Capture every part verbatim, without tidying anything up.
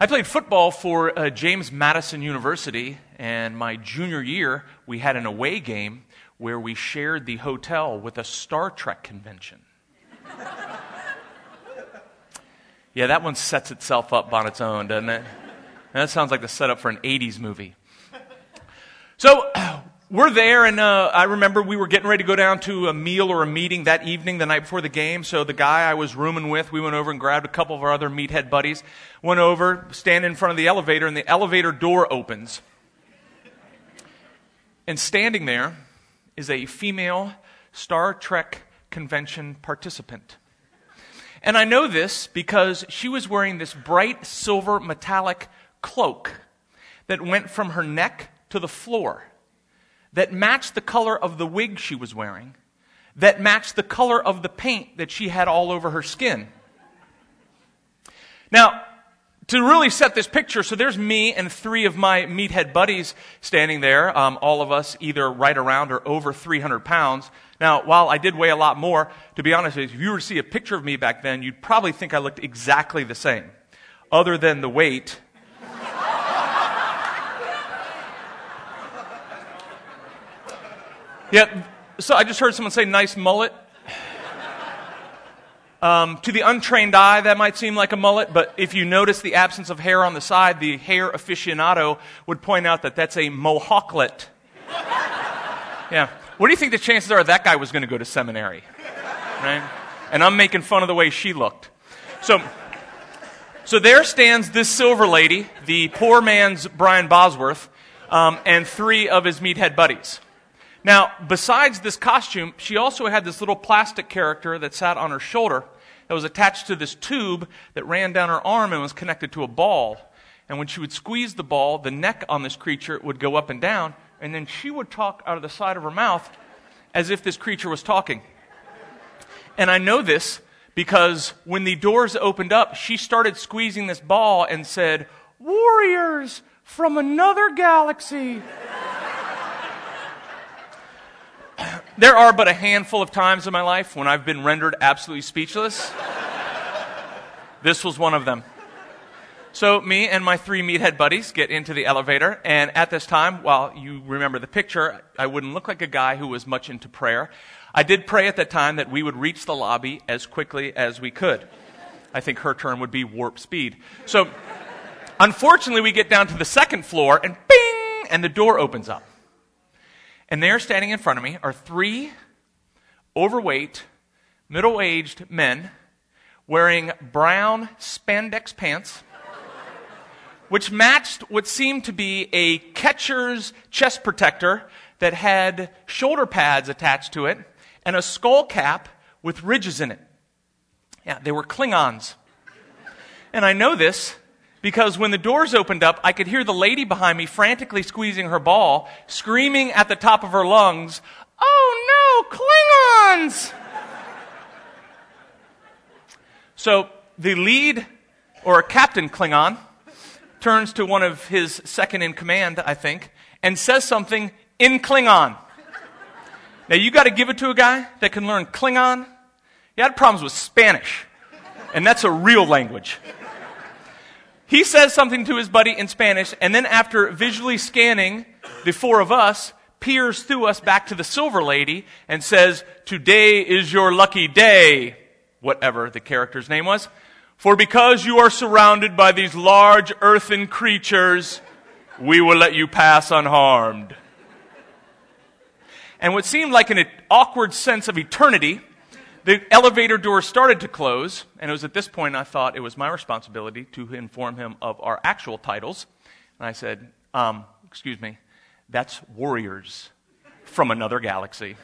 I played football for uh, James Madison University, and my junior year, we had an away game where we shared the hotel with a Star Trek convention. Yeah, that one sets itself up on its own, doesn't it? That sounds like the setup for an eighties movie. So, we're there, and uh, I remember we were getting ready to go down to a meal or a meeting that evening, the night before the game. So the guy I was rooming with, we went over and grabbed a couple of our other meathead buddies, went over, stand in front of the elevator, and the elevator door opens. And standing there is a female Star Trek convention participant. And I know this because she was wearing this bright silver metallic cloak that went from her neck to the floor, that matched the color of the wig she was wearing, that matched the color of the paint that she had all over her skin. Now, to really set this picture, so there's me and three of my meathead buddies standing there, um, all of us either right around or over three hundred pounds. Now, while I did weigh a lot more, to be honest with you, if you were to see a picture of me back then, you'd probably think I looked exactly the same, other than the weight. Yeah, so I just heard someone say, nice mullet. Um, to the untrained eye, that might seem like a mullet, but if you notice the absence of hair on the side, the hair aficionado would point out that that's a mohawklet. Yeah. What do you think the chances are that guy was going to go to seminary? Right? And I'm making fun of the way she looked. So, so there stands this silver lady, the poor man's Brian Bosworth, um, and three of his meathead buddies. Now, besides this costume, she also had this little plastic character that sat on her shoulder that was attached to this tube that ran down her arm and was connected to a ball. And when she would squeeze the ball, the neck on this creature would go up and down, and then she would talk out of the side of her mouth as if this creature was talking. And I know this because when the doors opened up, she started squeezing this ball and said, "Warriors from another galaxy." There are but a handful of times in my life when I've been rendered absolutely speechless. This was one of them. So me and my three meathead buddies get into the elevator, and at this time, while you remember the picture, I wouldn't look like a guy who was much into prayer. I did pray at that time that we would reach the lobby as quickly as we could. I think her term would be warp speed. So, unfortunately, we get down to the second floor, and bing, and the door opens up. And there, standing in front of me, are three overweight, middle-aged men wearing brown spandex pants, which matched what seemed to be a catcher's chest protector that had shoulder pads attached to it and a skull cap with ridges in it. Yeah, they were Klingons. And I know this because when the doors opened up, I could hear the lady behind me frantically squeezing her ball, screaming at the top of her lungs, "Oh no, Klingons!" So the lead, or Captain Klingon, turns to one of his second in command, I think, and says something in Klingon. Now you got to give it to a guy that can learn Klingon. He had problems with Spanish, and that's a real language. He says something to his buddy in Spanish, and then after visually scanning the four of us, peers through us back to the silver lady and says, "Today is your lucky day," whatever the character's name was, "for because you are surrounded by these large earthen creatures, we will let you pass unharmed." And what seemed like an awkward sense of eternity, the elevator doors started to close, and it was at this point I thought it was my responsibility to inform him of our actual titles. And I said, um, excuse me, that's warriors from another galaxy.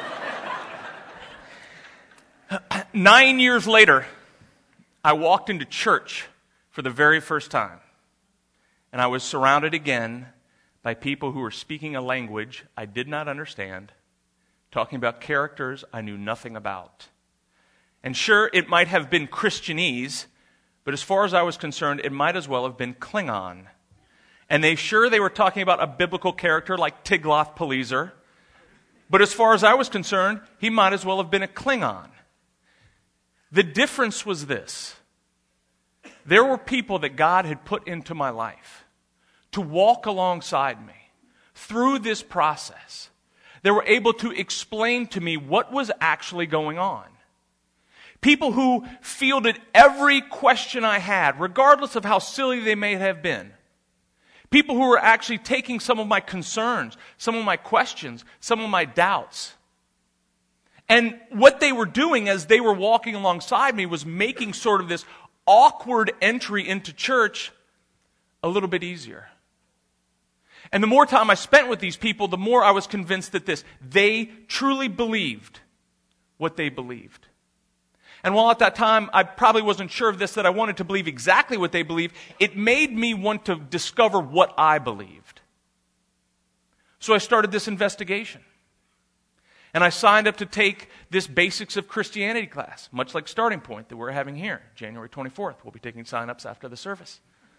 Nine years later, I walked into church for the very first time, and I was surrounded again by people who were speaking a language I did not understand, talking about characters I knew nothing about. And sure, it might have been Christianese, but as far as I was concerned, it might as well have been Klingon. And they sure they were talking about a biblical character like Tiglath-Pileser, but as far as I was concerned, he might as well have been a Klingon. The difference was this. there were people that God had put into my life to walk alongside me through this process. They were able to explain to me what was actually going on. People who fielded every question I had, regardless of how silly they may have been. People who were actually taking some of my concerns, some of my questions, some of my doubts. And what they were doing as they were walking alongside me was making sort of this awkward entry into church a little bit easier. And the more time I spent with these people, the more I was convinced that this, they truly believed what they believed. And while at that time I probably wasn't sure of this, that I wanted to believe exactly what they believed, it made me want to discover what I believed. So I started this investigation. And I signed up to take this Basics of Christianity class, much like Starting Point that we're having here, January twenty-fourth. We'll be taking sign-ups after the service.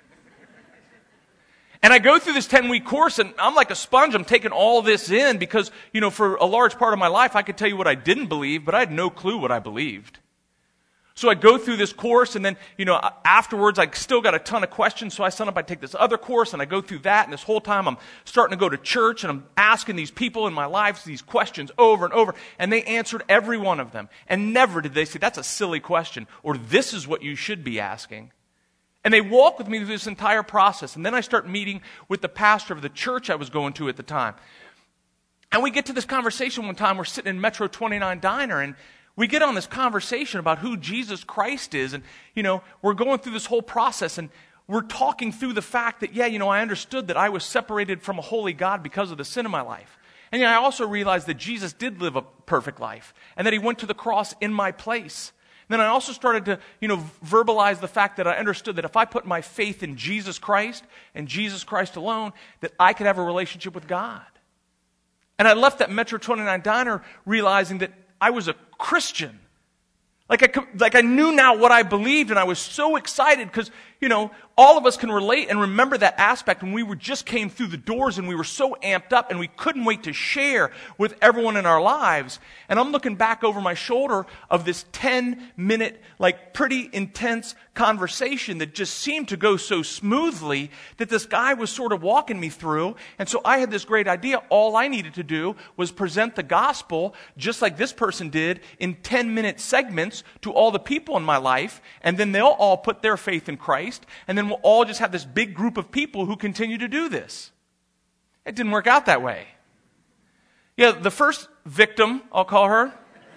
And I go through this ten-week course, and I'm like a sponge. I'm taking all this in because, you know, for a large part of my life, I could tell you what I didn't believe, but I had no clue what I believed. So I go through this course, and then, you know, afterwards, I still got a ton of questions, so I sign up, I take this other course, and I go through that, and this whole time I'm starting to go to church, and I'm asking these people in my life these questions over and over, and they answered every one of them. And never did they say, that's a silly question, or this is what you should be asking. And they walk with me through this entire process, and then I start meeting with the pastor of the church I was going to at the time. And we get to this conversation one time, we're sitting in Metro twenty-nine Diner, and we get on this conversation about who Jesus Christ is, and, you know, we're going through this whole process, and we're talking through the fact that, yeah, you know, I understood that I was separated from a holy God because of the sin of my life. And you know, I also realized that Jesus did live a perfect life, and that he went to the cross in my place. And then I also started to, you know, verbalize the fact that I understood that if I put my faith in Jesus Christ, and Jesus Christ alone, that I could have a relationship with God. And I left that Metro twenty-nine Diner realizing that I was a Christian. Like I, like I knew now what I believed, and I was so excited because, you know, all of us can relate and remember that aspect when we were just came through the doors and we were so amped up and we couldn't wait to share with everyone in our lives. And I'm looking back over my shoulder of this ten minute, like pretty intense conversation that just seemed to go so smoothly that this guy was sort of walking me through. And so I had this great idea. All I needed to do was present the gospel just like this person did in ten minute segments to all the people in my life, and then they'll all put their faith in Christ, and then we'll all just have this big group of people who continue to do this. It didn't work out that way. Yeah, the first victim, I'll call her,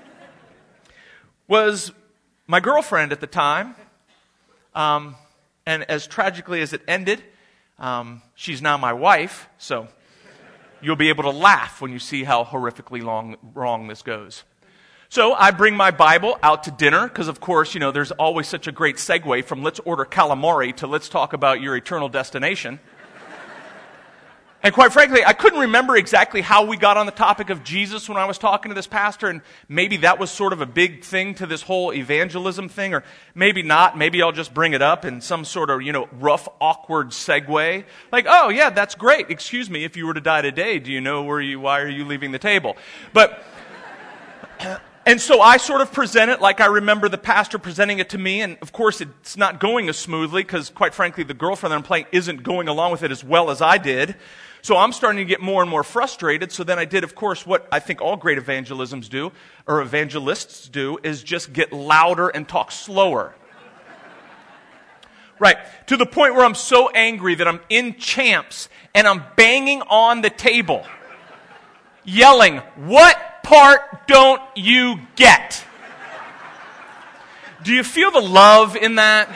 was my girlfriend at the time, um, and as tragically as it ended, um, she's now my wife, so you'll be able to laugh when you see how horrifically long, wrong this goes. So I bring my Bible out to dinner because, of course, you know, there's always such a great segue from let's order calamari to let's talk about your eternal destination. And quite frankly, I couldn't remember exactly how we got on the topic of Jesus when I was talking to this pastor, and maybe that was sort of a big thing to this whole evangelism thing, or maybe not. Maybe I'll just bring it up in some sort of, you know, rough, awkward segue. Like, oh, yeah, that's great. Excuse me, if you were to die today, do you know where you, why are you leaving the table? But... And so I sort of present it like I remember the pastor presenting it to me, and of course it's not going as smoothly because, quite frankly, the girlfriend that I'm playing isn't going along with it as well as I did. So I'm starting to get more and more frustrated. So then I did, of course, what I think all great evangelisms do, or evangelists do, is just get louder and talk slower. Right, to the point where I'm so angry that I'm in Champs and I'm banging on the table, yelling, "What part don't you get?" Do you feel the love in that?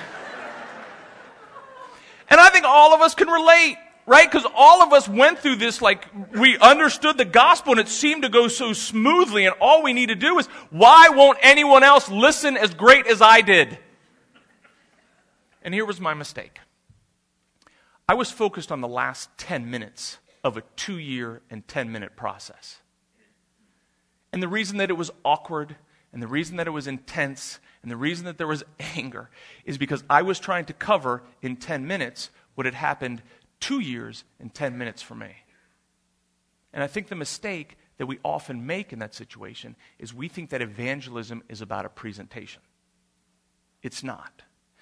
And I think all of us can relate, right? Because all of us went through this, like, we understood the gospel and it seemed to go so smoothly, and all we need to do is, why won't anyone else listen as great as I did? And here was my mistake. I was focused on the last ten minutes of a two-year and ten-minute process. And the reason that it was awkward, and the reason that it was intense, and the reason that there was anger is because I was trying to cover in ten minutes what had happened two years and ten minutes for me. And I think the mistake that we often make in that situation is we think that evangelism is about a presentation. It's not.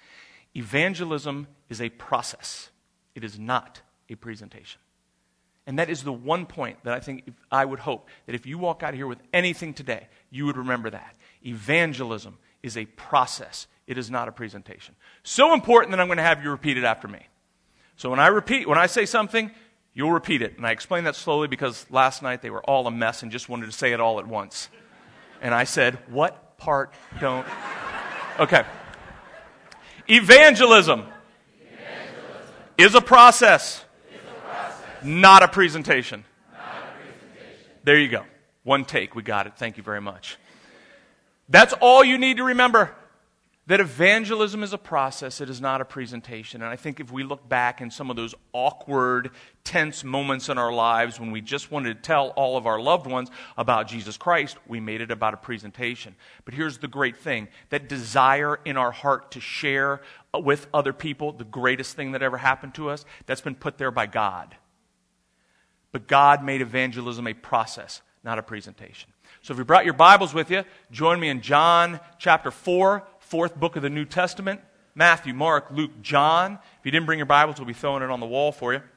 Evangelism is a process. It is not a presentation. And that is the one point that I think if, I would hope that if you walk out of here with anything today, you would remember that. Evangelism is a process. It is not a presentation. So important that I'm going to have you repeat it after me. So when I repeat, when I say something, you'll repeat it. And I explain that slowly because last night they were all a mess and just wanted to say it all at once. And I said, what part don't... Okay. Evangelism, Evangelism. Is, a process, is a process, not a presentation. Not a presentation. There you go. One take. We got it. Thank you very much. That's all you need to remember. That evangelism is a process. It is not a presentation. And I think if we look back in some of those awkward, tense moments in our lives when we just wanted to tell all of our loved ones about Jesus Christ, we made it about a presentation. But here's the great thing. That desire in our heart to share with other people the greatest thing that ever happened to us, that's been put there by God. But God made evangelism a process, not a presentation. So if you brought your Bibles with you, join me in John chapter four, fourth book of the New Testament. Matthew, Mark, Luke, John. If you didn't bring your Bibles, we'll be throwing it on the wall for you.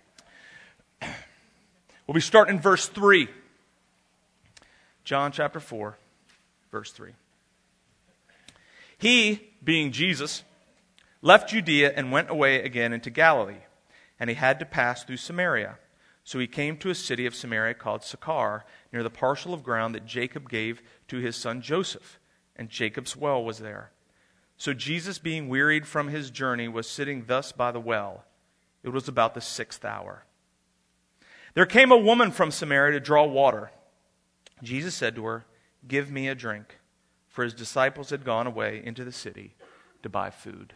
We'll be starting in verse three. John chapter four, verse three. He, being Jesus, left Judea and went away again into Galilee, and he had to pass through Samaria. So he came to a city of Samaria called Sychar, near the parcel of ground that Jacob gave to his son Joseph, and Jacob's well was there. So Jesus, being wearied from his journey, was sitting thus by the well. It was about the sixth hour. There came a woman from Samaria to draw water. Jesus said to her, "Give me a drink," for his disciples had gone away into the city to buy food.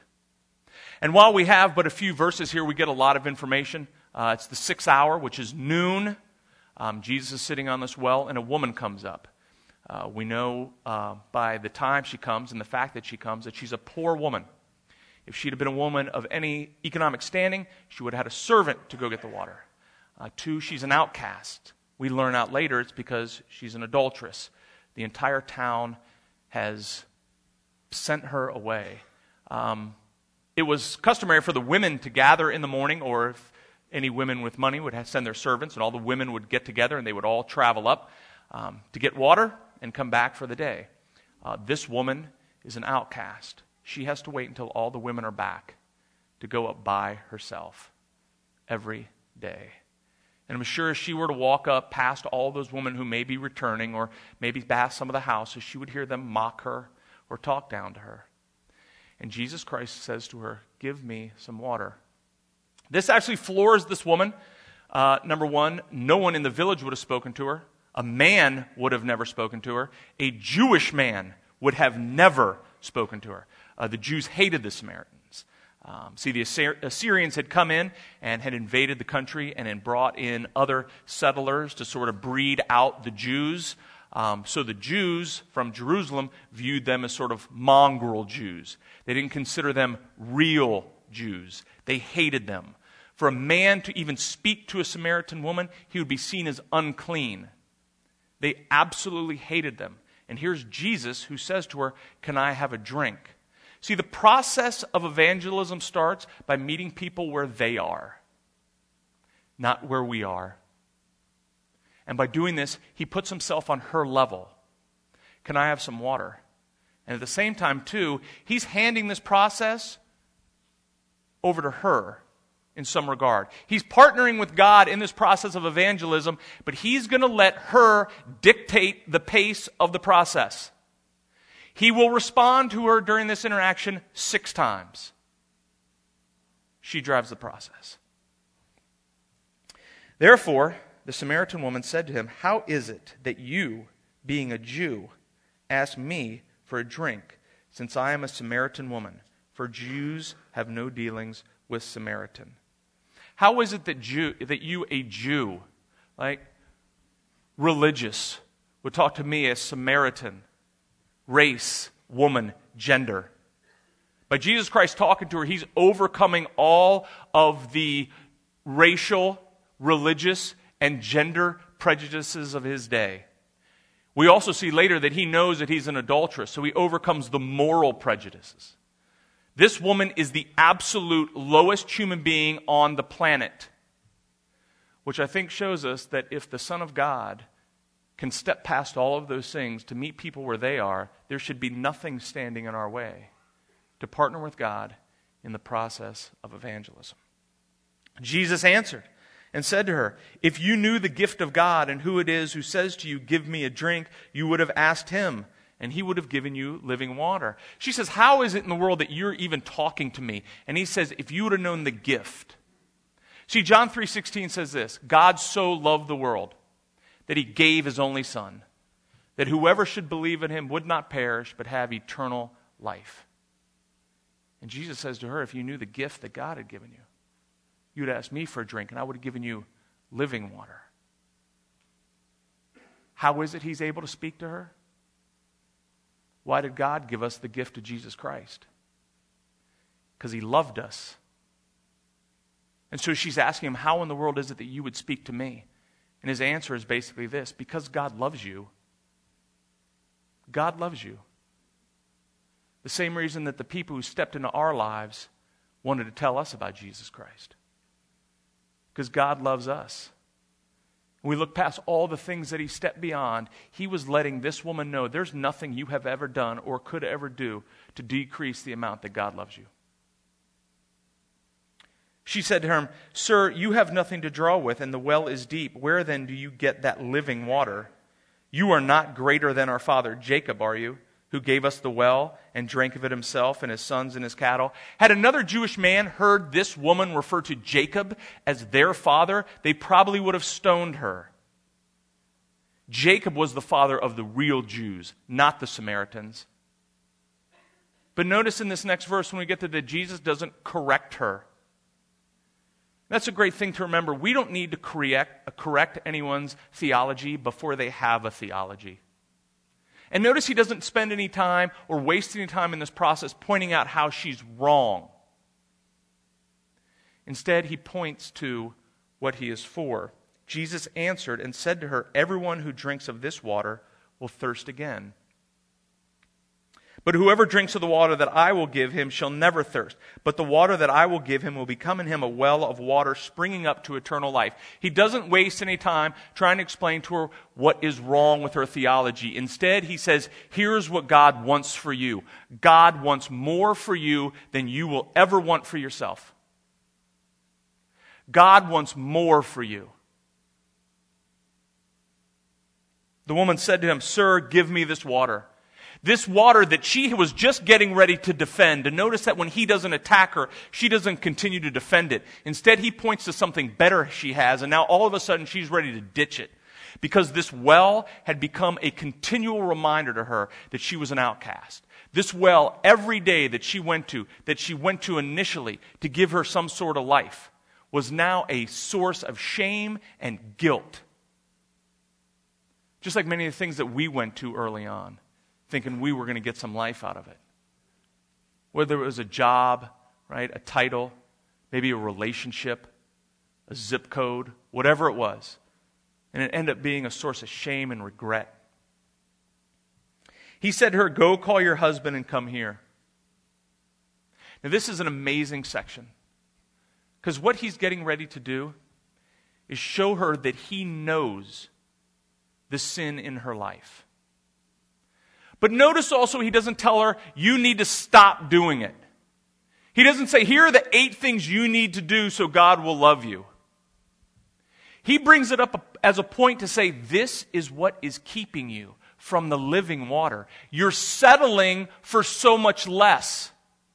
And while we have but a few verses here, we get a lot of information. Uh, it's the sixth hour, which is noon. Um, Jesus is sitting on this well, and a woman comes up. Uh, we know uh, by the time she comes and the fact that she comes that she's a poor woman. If she'd have been a woman of any economic standing, she would have had a servant to go get the water. Uh, two, she's an outcast. We learn out later it's because she's an adulteress. The entire town has sent her away. Um, it was customary for the women to gather in the morning, or if any women with money would have send their servants, and all the women would get together and they would all travel up um, to get water and come back for the day. Uh, this woman is an outcast. She has to wait until all the women are back to go up by herself every day. And I'm sure if she were to walk up past all those women who may be returning or maybe past some of the houses, she would hear them mock her or talk down to her. And Jesus Christ says to her, "Give me some water." This actually floors this woman. Uh, number one, no one in the village would have spoken to her. A man would have never spoken to her. A Jewish man would have never spoken to her. Uh, the Jews hated the Samaritans. Um, see, the Assyr- Assyrians had come in and had invaded the country and had brought in other settlers to sort of breed out the Jews. Um, so the Jews from Jerusalem viewed them as sort of mongrel Jews. They didn't consider them real Jews. They hated them. For a man to even speak to a Samaritan woman, he would be seen as unclean. They absolutely hated them. And here's Jesus who says to her, "Can I have a drink?" See, the process of evangelism starts by meeting people where they are, not where we are. And by doing this, he puts himself on her level. Can I have some water? And at the same time, too, he's handing this process over to her in some regard. He's partnering with God in this process of evangelism, but he's going to let her dictate the pace of the process. He will respond to her during this interaction six times. She drives the process. Therefore, the Samaritan woman said to him, "How is it that you, being a Jew, ask me for a drink, since I am a Samaritan woman? For Jews have no dealings with Samaritan." How is it that Jew, that you, a Jew, like religious, would talk to me as Samaritan, race, woman, gender? By Jesus Christ talking to her, he's overcoming all of the racial, religious, and gender prejudices of his day. We also see later that he knows that he's an adulteress, so he overcomes the moral prejudices. This woman is the absolute lowest human being on the planet, which I think shows us that if the Son of God can step past all of those things to meet people where they are, there should be nothing standing in our way to partner with God in the process of evangelism. Jesus answered and said to her, "If you knew the gift of God and who it is who says to you, 'Give me a drink,' you would have asked him, and he would have given you living water." She says, "How is it in the world that you're even talking to me?" And he says, "If you would have known the gift." See, John three sixteen says this, "God so loved the world that he gave his only Son, that whoever should believe in him would not perish but have eternal life." And Jesus says to her, if you knew the gift that God had given you, you'd ask me for a drink, and I would have given you living water. How is it he's able to speak to her? Why did God give us the gift of Jesus Christ? Because he loved us. And so she's asking him, how in the world is it that you would speak to me? And his answer is basically this, because God loves you. God loves you. The same reason that the people who stepped into our lives wanted to tell us about Jesus Christ. Because God loves us. When we look past all the things that he stepped beyond, he was letting this woman know there's nothing you have ever done or could ever do to decrease the amount that God loves you. She said to him, "Sir, you have nothing to draw with, and the well is deep. Where then do you get that living water? You are not greater than our father Jacob, are you, who gave us the well and drank of it himself and his sons and his cattle?" Had another Jewish man heard this woman refer to Jacob as their father, they probably would have stoned her. Jacob was the father of the real Jews, not the Samaritans. But notice in this next verse when we get to that, Jesus doesn't correct her. That's a great thing to remember. We don't need to correct, correct anyone's theology before they have a theology. And notice he doesn't spend any time or waste any time in this process pointing out how she's wrong. Instead, he points to what he is for. Jesus answered and said to her, "Everyone who drinks of this water will thirst again. But whoever drinks of the water that I will give him shall never thirst. But the water that I will give him will become in him a well of water springing up to eternal life." He doesn't waste any time trying to explain to her what is wrong with her theology. Instead, he says, here's what God wants for you. God wants more for you than you will ever want for yourself. God wants more for you. The woman said to him, "Sir, give me this water." This water that she was just getting ready to defend. And notice that when he doesn't attack her, she doesn't continue to defend it. Instead, he points to something better she has, and now all of a sudden she's ready to ditch it. Because this well had become a continual reminder to her that she was an outcast. This well, every day that she went to, that she went to initially to give her some sort of life, was now a source of shame and guilt. Just like many of the things that we went to early on, thinking we were going to get some life out of it. Whether it was a job, right, a title, maybe a relationship, a zip code, whatever it was. And it ended up being a source of shame and regret. He said to her, "Go call your husband and come here." Now this is an amazing section. Because what he's getting ready to do is show her that he knows the sin in her life. But notice also he doesn't tell her, you need to stop doing it. He doesn't say, here are the eight things you need to do so God will love you. He brings it up as a point to say, this is what is keeping you from the living water. You're settling for so much less.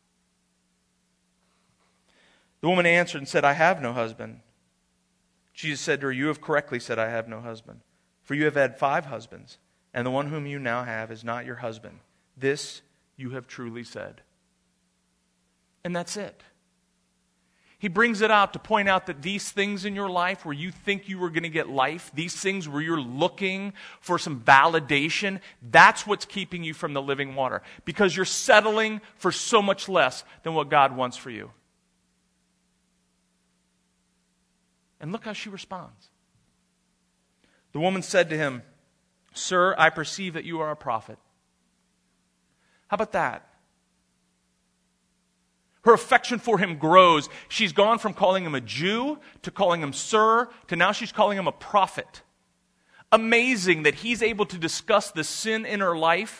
The woman answered and said, "I have no husband." Jesus said to her, "You have correctly said, 'I have no husband.' For you have had five husbands, and the one whom you now have is not your husband. This you have truly said." And that's it. He brings it out to point out that these things in your life where you think you were going to get life, these things where you're looking for some validation, that's what's keeping you from the living water. Because you're settling for so much less than what God wants for you. And look how she responds. The woman said to him, "Sir, I perceive that you are a prophet." How about that? Her affection for him grows. She's gone from calling him a Jew to calling him sir to now she's calling him a prophet. Amazing that he's able to discuss the sin in her life.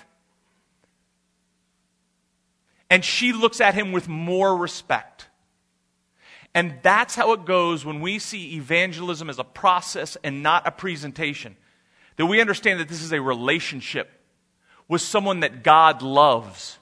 And she looks at him with more respect. And that's how it goes when we see evangelism as a process and not a presentation. That we understand that this is a relationship with someone that God loves.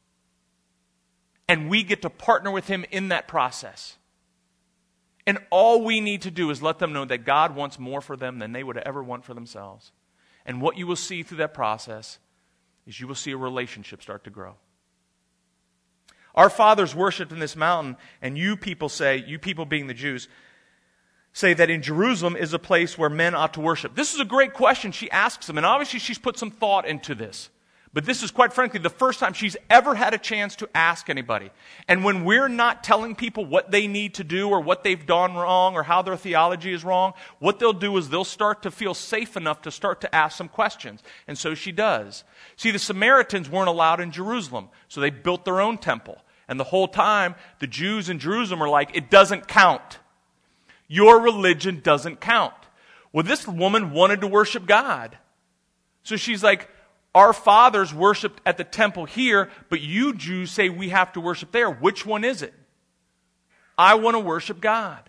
And we get to partner with him in that process. And all we need to do is let them know that God wants more for them than they would ever want for themselves. And what you will see through that process is you will see a relationship start to grow. Our fathers worshipped in this mountain, and you people say, you people being the Jews, say that in Jerusalem is a place where men ought to worship. This is a great question she asks them, and obviously she's put some thought into this. But this is, quite frankly, the first time she's ever had a chance to ask anybody. And when we're not telling people what they need to do or what they've done wrong or how their theology is wrong, what they'll do is they'll start to feel safe enough to start to ask some questions. And so she does. See, the Samaritans weren't allowed in Jerusalem, so they built their own temple. And the whole time, the Jews in Jerusalem are like, it doesn't count. Your religion doesn't count. Well, this woman wanted to worship God. So she's like, our fathers worshipped at the temple here, but you Jews say we have to worship there. Which one is it? I want to worship God.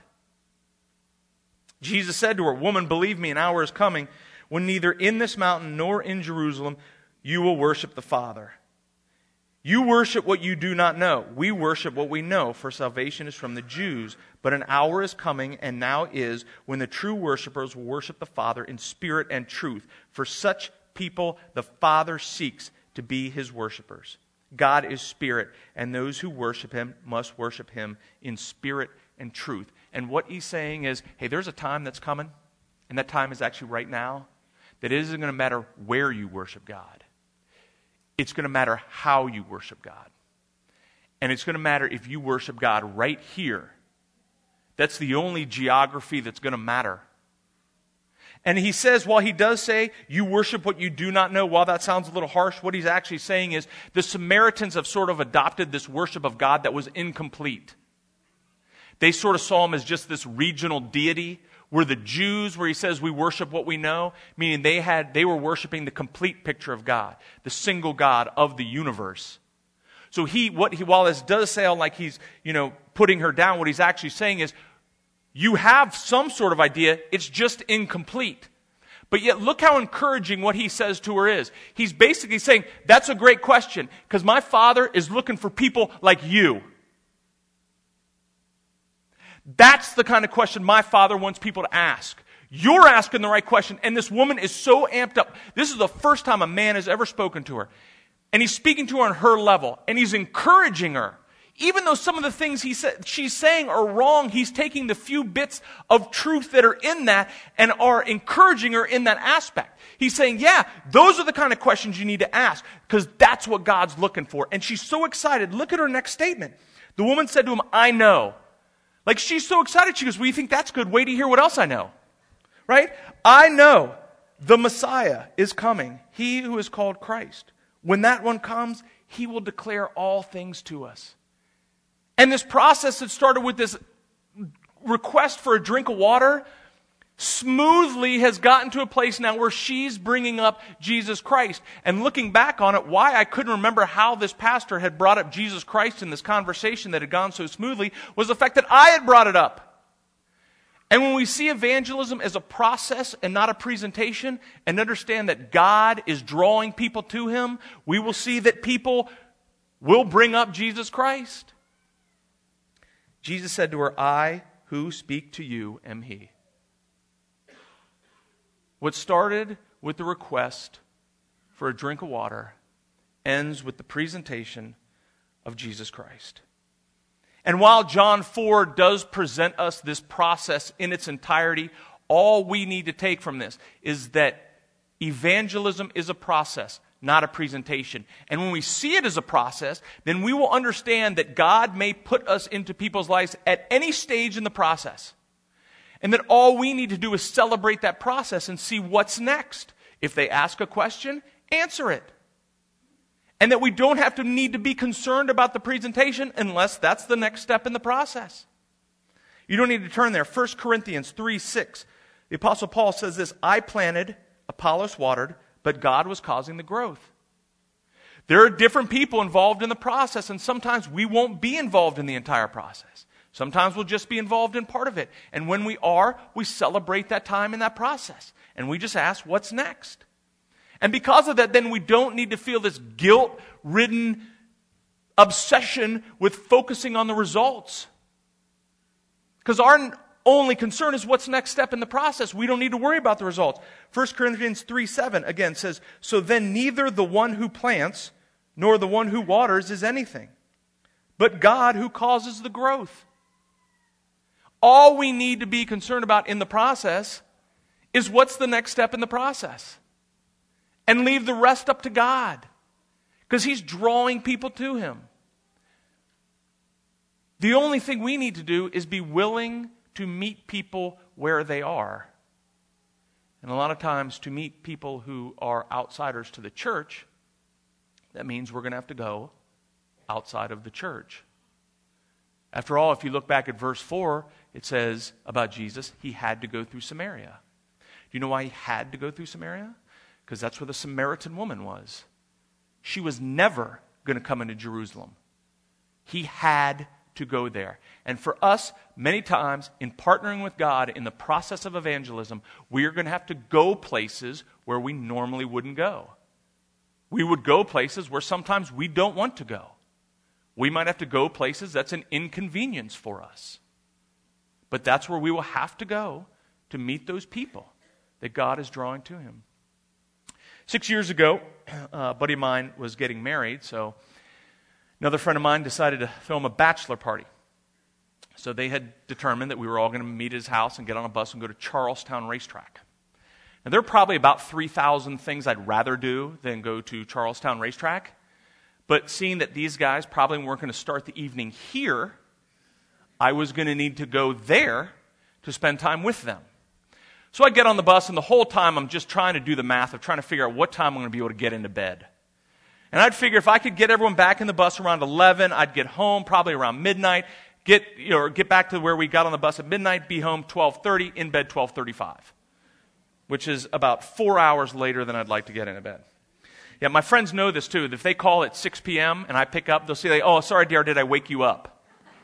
Jesus said to her, woman, believe me, an hour is coming when neither in this mountain nor in Jerusalem you will worship the Father. You worship what you do not know. We worship what we know, for salvation is from the Jews. But an hour is coming, and now is, when the true worshipers will worship the Father in spirit and truth. For such people the Father seeks to be his worshipers. God is spirit, and those who worship him must worship him in spirit and truth. And what he's saying is, hey, there's a time that's coming, and that time is actually right now, that it isn't going to matter where you worship God. It's going to matter how you worship God. And it's going to matter if you worship God right here. That's the only geography that's going to matter. And he says, while he does say, you worship what you do not know, while that sounds a little harsh, what he's actually saying is, the Samaritans have sort of adopted this worship of God that was incomplete. They sort of saw him as just this regional deity, where the Jews, where he says we worship what we know, meaning they had they were worshiping the complete picture of God, the single God of the universe. So he, what he, while this does sound like he's, you know, putting her down, what he's actually saying is, you have some sort of idea, it's just incomplete. But yet look how encouraging what he says to her is. He's basically saying, that's a great question, because my Father is looking for people like you. That's the kind of question my Father wants people to ask. You're asking the right question, and this woman is so amped up. This is the first time a man has ever spoken to her. And he's speaking to her on her level, and he's encouraging her. Even though some of the things he sa- she's saying are wrong, he's taking the few bits of truth that are in that and are encouraging her in that aspect. He's saying, yeah, those are the kind of questions you need to ask, because that's what God's looking for. And she's so excited. Look at her next statement. The woman said to him, I know. Like, she's so excited. She goes, well, you think that's good? Wait to hear what else I know. Right? I know the Messiah is coming, he who is called Christ. When that one comes, he will declare all things to us. And this process that started with this request for a drink of water smoothly has gotten to a place now where she's bringing up Jesus Christ. And looking back on it, why I couldn't remember how this pastor had brought up Jesus Christ in this conversation that had gone so smoothly was the fact that I had brought it up. And when we see evangelism as a process and not a presentation, and understand that God is drawing people to him, we will see that people will bring up Jesus Christ. Jesus said to her, I who speak to you am he. What started with the request for a drink of water ends with the presentation of Jesus Christ. And while John four does present us this process in its entirety, all we need to take from this is that evangelism is a process, not a presentation. And when we see it as a process, then we will understand that God may put us into people's lives at any stage in the process. And that all we need to do is celebrate that process and see what's next. If they ask a question, answer it. And that we don't have to need to be concerned about the presentation unless that's the next step in the process. You don't need to turn there. First Corinthians three six. The Apostle Paul says this, I planted, Apollos watered, but God was causing the growth. There are different people involved in the process, and sometimes we won't be involved in the entire process. Sometimes we'll just be involved in part of it. And when we are, we celebrate that time in that process. And we just ask, what's next? And because of that, then we don't need to feel this guilt-ridden obsession with focusing on the results. Because our only concern is what's next step in the process. We don't need to worry about the results. First Corinthians three seven again says, so then neither the one who plants nor the one who waters is anything, but God who causes the growth. All we need to be concerned about in the process is what's the next step in the process. And leave the rest up to God. Because He's drawing people to Him. The only thing we need to do is be willing to meet people where they are. And a lot of times to meet people who are outsiders to the church, that means we're going to have to go outside of the church. After all, if you look back at verse four, it says about Jesus, He had to go through Samaria. Do you know why He had to go through Samaria? Because that's where the Samaritan woman was. She was never going to come into Jerusalem. He had to go there. And for us, many times, in partnering with God in the process of evangelism, we are going to have to go places where we normally wouldn't go. We would go places where sometimes we don't want to go. We might have to go places that's an inconvenience for us. But that's where we will have to go to meet those people that God is drawing to Him. Six years ago, a buddy of mine was getting married, so another friend of mine decided to throw him a bachelor party. So they had determined that we were all going to meet at his house and get on a bus and go to Charlestown Racetrack. And there are probably about three thousand things I'd rather do than go to Charlestown Racetrack. But seeing that these guys probably weren't going to start the evening here, I was going to need to go there to spend time with them. So I get on the bus, and the whole time I'm just trying to do the math of trying to figure out what time I'm going to be able to get into bed. And I'd figure if I could get everyone back in the bus around eleven, I'd get home probably around midnight, get you know, get back to where we got on the bus at midnight, be home twelve thirty, in bed twelve thirty-five, which is about four hours later than I'd like to get into bed. Yeah, my friends know this too. If they call at six p.m. and I pick up, they'll say, oh, sorry, dear, did I wake you up?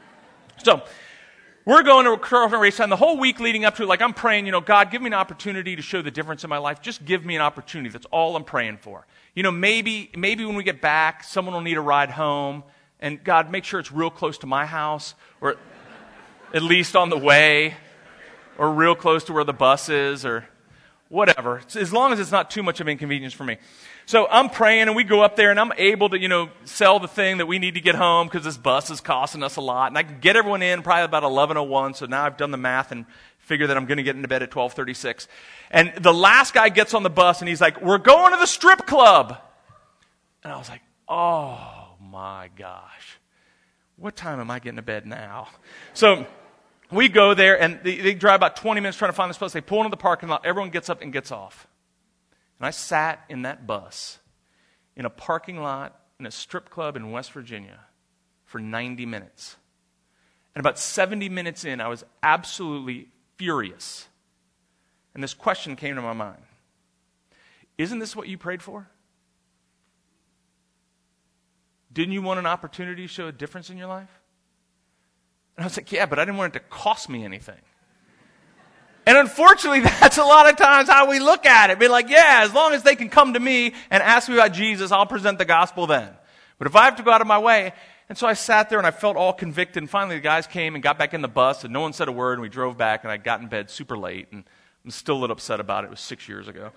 So we're going to Charlestown Racetrack, and the whole week leading up to it, like I'm praying, you know, God, give me an opportunity to show the difference in my life. Just give me an opportunity. That's all I'm praying for. You know, maybe maybe when we get back, someone will need a ride home, and God, make sure it's real close to my house, or at least on the way, or real close to where the bus is, or whatever. As long as it's not too much of an inconvenience for me. So I'm praying, and we go up there, and I'm able to, you know, sell the thing that we need to get home because this bus is costing us a lot. And I can get everyone in probably about eleven oh one, so now I've done the math and figure that I'm going to get into bed at twelve thirty-six. And the last guy gets on the bus, and he's like, we're going to the strip club. And I was like, oh, my gosh. What time am I getting to bed now? So we go there, and they, they drive about twenty minutes trying to find this place. They pull into the parking lot. Everyone gets up and gets off. And I sat in that bus in a parking lot in a strip club in West Virginia for ninety minutes. And about seventy minutes in, I was absolutely furious. And this question came to my mind. Isn't this what you prayed for? Didn't you want an opportunity to show a difference in your life? And I was like, yeah, but I didn't want it to cost me anything. And unfortunately, that's a lot of times how we look at it. Be like, yeah, as long as they can come to me and ask me about Jesus, I'll present the gospel then. But if I have to go out of my way. And so I sat there and I felt all convicted. And finally the guys came and got back in the bus and no one said a word. And we drove back and I got in bed super late. And I'm still a little upset about it. It was six years ago.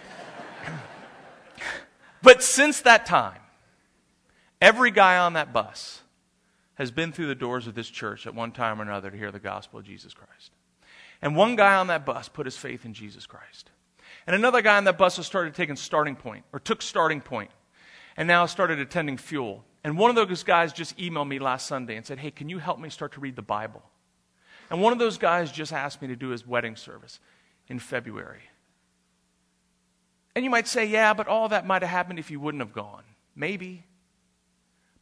But since that time, every guy on that bus has been through the doors of this church at one time or another to hear the gospel of Jesus Christ. And one guy on that bus put his faith in Jesus Christ. And another guy on that bus has started taking Starting Point, or took Starting Point, and now started attending Fuel. And one of those guys just emailed me last Sunday and said, hey, can you help me start to read the Bible? And one of those guys just asked me to do his wedding service in February. And you might say, yeah, but all that might have happened if you wouldn't have gone. Maybe,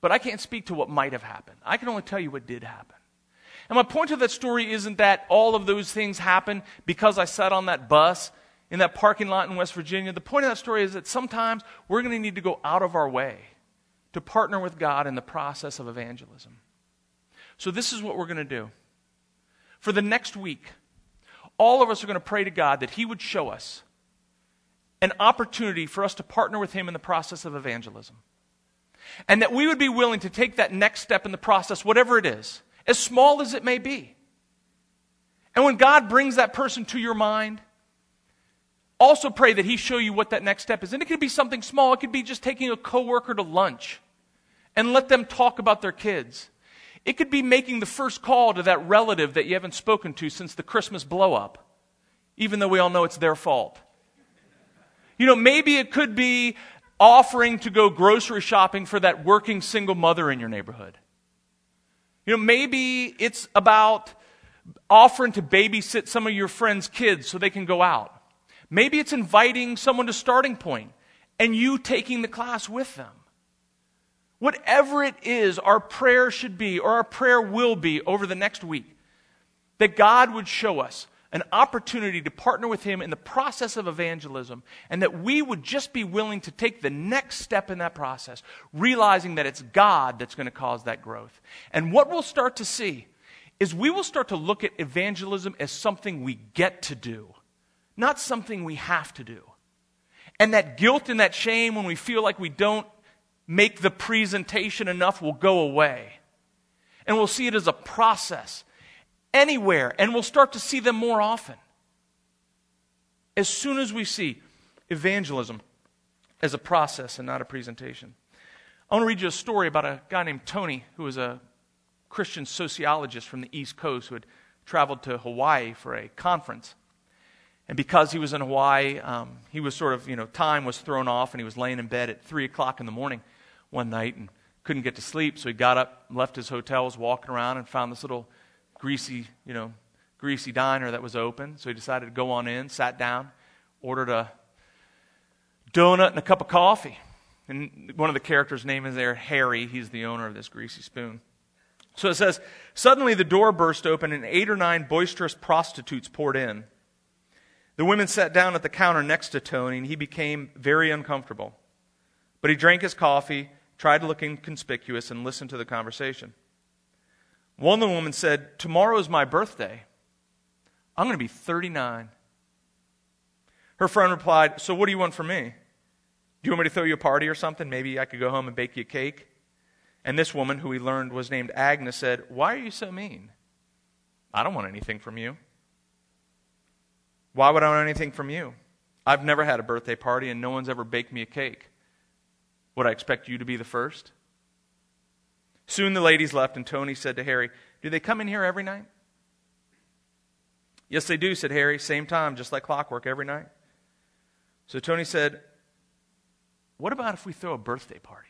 but I can't speak to what might have happened. I can only tell you what did happen. And my point of that story isn't that all of those things happened because I sat on that bus in that parking lot in West Virginia. The point of that story is that sometimes we're going to need to go out of our way to partner with God in the process of evangelism. So this is what we're going to do. For the next week, all of us are going to pray to God that He would show us an opportunity for us to partner with Him in the process of evangelism. And that we would be willing to take that next step in the process, whatever it is, as small as it may be. And when God brings that person to your mind, also pray that He show you what that next step is. And it could be something small. It could be just taking a coworker to lunch and let them talk about their kids. It could be making the first call to that relative that you haven't spoken to since the Christmas blow-up, even though we all know it's their fault. You know, maybe it could be offering to go grocery shopping for that working single mother in your neighborhood. You know, maybe it's about offering to babysit some of your friends' kids so they can go out. Maybe it's inviting someone to Starting Point and you taking the class with them. Whatever it is, our prayer should be, or our prayer will be over the next week, that God would show us an opportunity to partner with Him in the process of evangelism, and that we would just be willing to take the next step in that process, realizing that it's God that's going to cause that growth. And what we'll start to see is we will start to look at evangelism as something we get to do, not something we have to do. And that guilt and that shame when we feel like we don't make the presentation enough will go away. And we'll see it as a process anywhere, and we'll start to see them more often. As soon as we see evangelism as a process and not a presentation. I want to read you a story about a guy named Tony, who was a Christian sociologist from the East Coast who had traveled to Hawaii for a conference. And because he was in Hawaii, um, he was sort of, you know, time was thrown off, and he was laying in bed at three o'clock in the morning one night and couldn't get to sleep. So he got up, left his hotel, was walking around, and found this little greasy, you know, greasy diner that was open. So he decided to go on in, sat down, ordered a donut and a cup of coffee. And one of the characters' name is there, Harry. He's the owner of this greasy spoon. So it says, suddenly the door burst open and eight or nine boisterous prostitutes poured in. The women sat down at the counter next to Tony, and he became very uncomfortable. But he drank his coffee, tried to look inconspicuous, and listened to the conversation. One of the women said, tomorrow is my birthday. I'm going to be thirty-nine. Her friend replied, so what do you want from me? Do you want me to throw you a party or something? Maybe I could go home and bake you a cake? And this woman, who he learned was named Agnes, said, why are you so mean? I don't want anything from you. Why would I want anything from you? I've never had a birthday party, and no one's ever baked me a cake. Would I expect you to be the first? Soon the ladies left, and Tony said to Harry, do they come in here every night? Yes, they do, said Harry. Same time, just like clockwork, every night. So Tony said, what about if we throw a birthday party?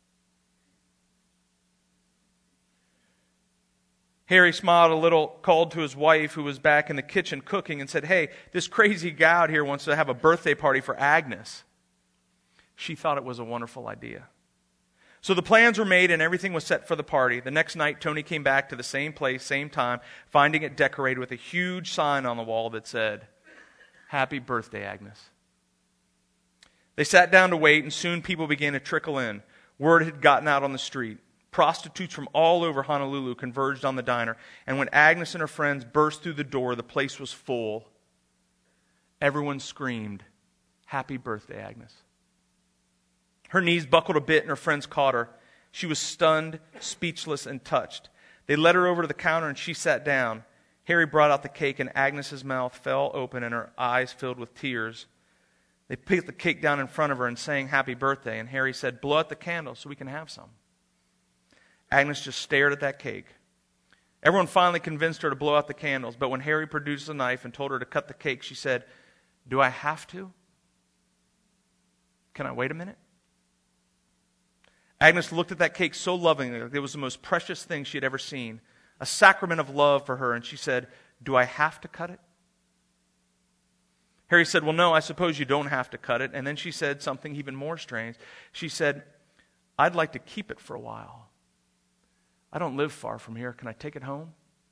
Harry smiled a little, called to his wife, who was back in the kitchen cooking, and said, hey, this crazy guy out here wants to have a birthday party for Agnes. She thought it was a wonderful idea. So the plans were made and everything was set for the party. The next night, Tony came back to the same place, same time, finding it decorated with a huge sign on the wall that said, Happy birthday, Agnes. They sat down to wait, and soon people began to trickle in. Word had gotten out on the street. Prostitutes from all over Honolulu converged on the diner, and when Agnes and her friends burst through the door, the place was full. Everyone screamed, Happy birthday, Agnes. Her knees buckled a bit, and her friends caught her. She was stunned, speechless, and touched. They led her over to the counter, and she sat down. Harry brought out the cake, and Agnes's mouth fell open, and her eyes filled with tears. They picked the cake down in front of her and sang happy birthday, and Harry said, blow out the candle so we can have some. Agnes just stared at that cake. Everyone finally convinced her to blow out the candles, but when Harry produced a knife and told her to cut the cake, she said, do I have to? Can I wait a minute? Agnes looked at that cake so lovingly, like it was the most precious thing she had ever seen, a sacrament of love for her, and she said, do I have to cut it? Harry said, well, no, I suppose you don't have to cut it. And then she said something even more strange. She said, I'd like to keep it for a while. I don't live far from here. Can I take it home?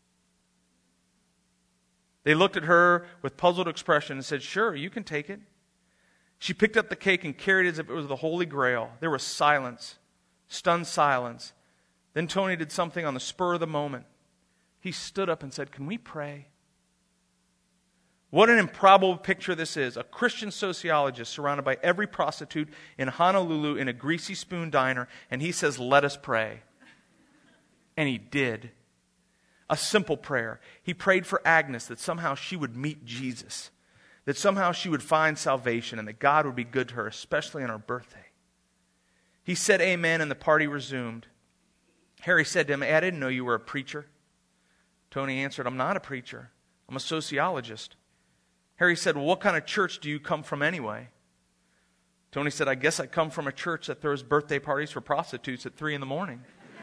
They looked at her with puzzled expression and said, sure, you can take it. She picked up the cake and carried it as if it was the Holy Grail. There was silence, stunned silence. Then Tony did something on the spur of the moment. He stood up and said, can we pray? What an improbable picture this is. A Christian sociologist surrounded by every prostitute in Honolulu in a greasy spoon diner, and he says, let us pray. And he did. A simple prayer. He prayed for Agnes that somehow she would meet Jesus, that somehow she would find salvation, and that God would be good to her, especially on her birthday. He said amen, and the party resumed. Harry said to him, hey, I didn't know you were a preacher. Tony answered, I'm not a preacher. I'm a sociologist. Harry said, well, what kind of church do you come from anyway? Tony said, I guess I come from a church that throws birthday parties for prostitutes at three in the morning.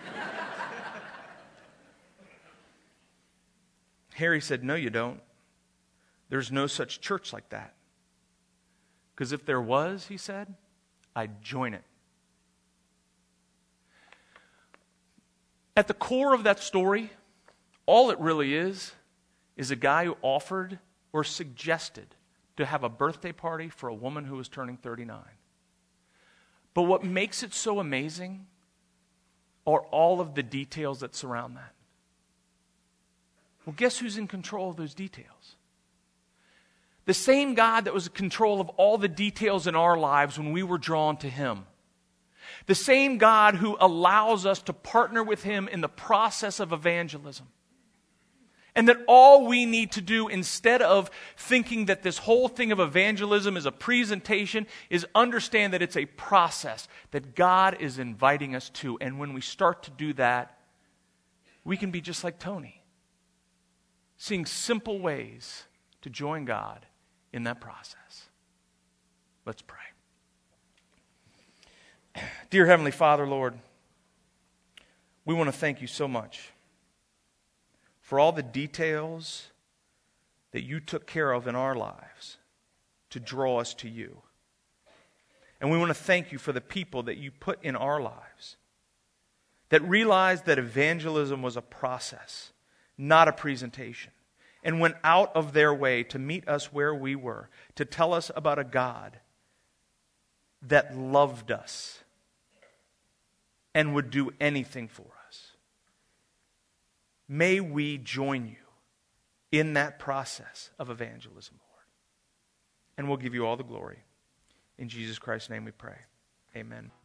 Harry said, no, you don't. There's no such church like that. Because if there was, he said, I'd join it. At the core of that story, all it really is, is a guy who offered or suggested to have a birthday party for a woman who was turning thirty-nine. But what makes it so amazing are all of the details that surround that. Well, guess who's in control of those details? The same God that was in control of all the details in our lives when we were drawn to Him. The same God who allows us to partner with Him in the process of evangelism. And that all we need to do, instead of thinking that this whole thing of evangelism is a presentation, is understand that it's a process that God is inviting us to. And when we start to do that, we can be just like Tony, seeing simple ways to join God in that process. Let's pray. Dear Heavenly Father, Lord, we want to thank you so much for all the details that you took care of in our lives to draw us to you. And we want to thank you for the people that you put in our lives that realized that evangelism was a process, not a presentation, and went out of their way to meet us where we were, to tell us about a God that loved us and would do anything for us. May we join you in that process of evangelism, Lord. And we'll give you all the glory. In Jesus Christ's name we pray. Amen.